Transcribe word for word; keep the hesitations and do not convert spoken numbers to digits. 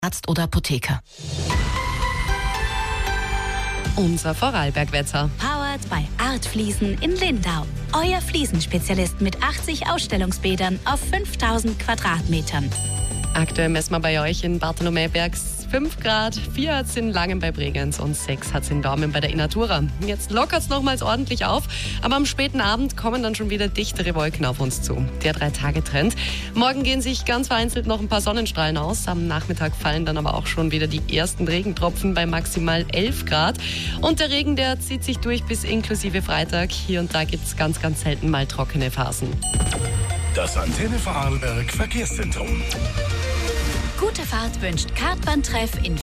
Arzt oder Apotheker. Unser Vorarlbergwetter. Powered by Art Fliesen in Lindau. Euer Fliesenspezialist mit achtzig Ausstellungsbädern auf fünftausend Quadratmetern. Aktuell messen wir bei euch in Bartholomäbergs fünf Grad, vier hat es in Langen bei Bregenz und sechs hat es in Dormen bei der Innatura. Jetzt lockert es nochmals ordentlich auf, aber am späten Abend kommen dann schon wieder dichtere Wolken auf uns zu. Der Drei-Tage-Trend. Morgen gehen sich ganz vereinzelt noch ein paar Sonnenstrahlen aus. Am Nachmittag fallen dann aber auch schon wieder die ersten Regentropfen bei maximal elf Grad. Und der Regen, der zieht sich durch bis inklusive Freitag. Hier und da gibt es ganz, ganz selten mal trockene Phasen. Das Antenne Vorarlberg Verkehrszentrum. Gute Fahrt wünscht Kartbahntreff in